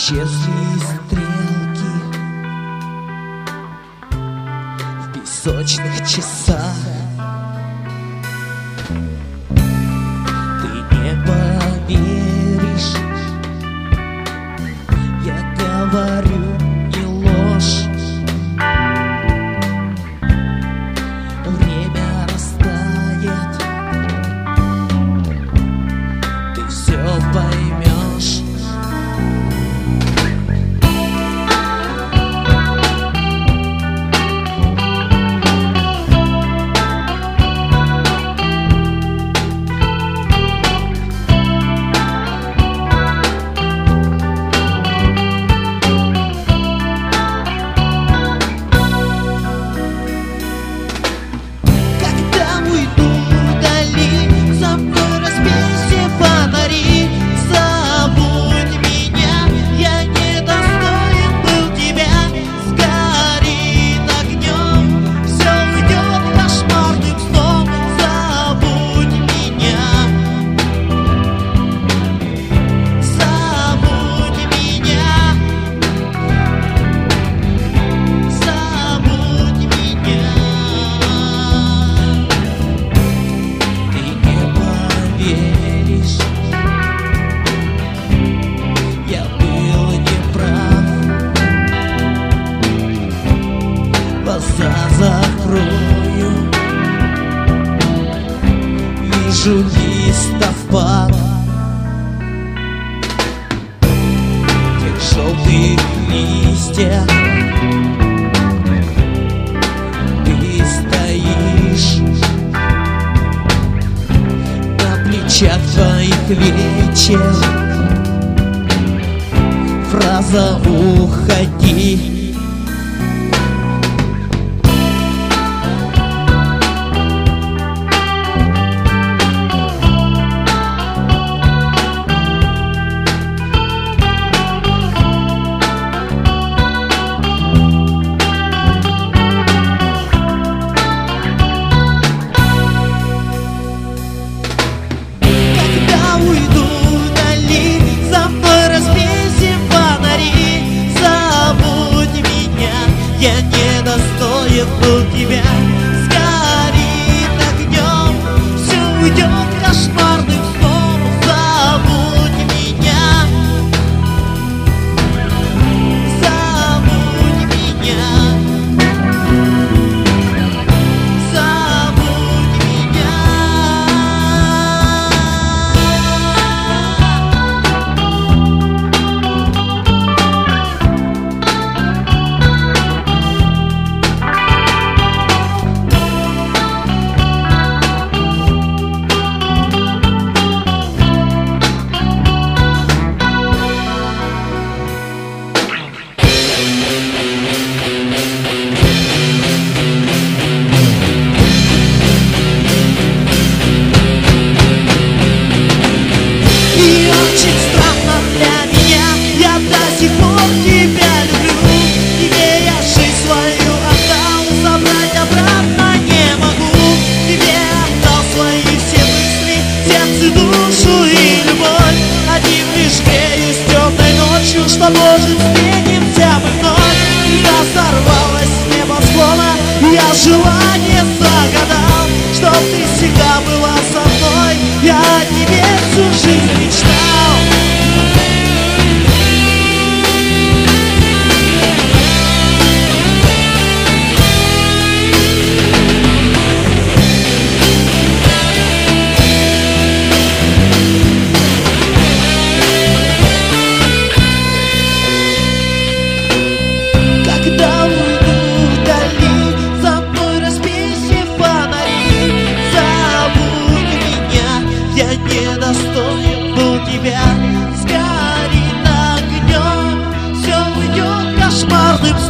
Исчезли стрелки в песочных часах. Ты не поверишь, я говорю не ложь. Время растает, ты все поймешь. Глаза закрою, вижу листопад, тех желтых листьях. Ты стоишь, на плечах твоих вечер фраза «Уходи». Я недостоин был тебя, сгорит огнем, все уйдет кошмарным сном. Забудь меня, забудь меня, забудь меня. Что может встретимся мы вновь. Когда сорвалась с небосклона, я желание загадал, чтоб ты всегда была со мной. Я о тебе всю жизнь мечтал. Я недостоин был тебя, сгорит огнем, все уйдет кошмарным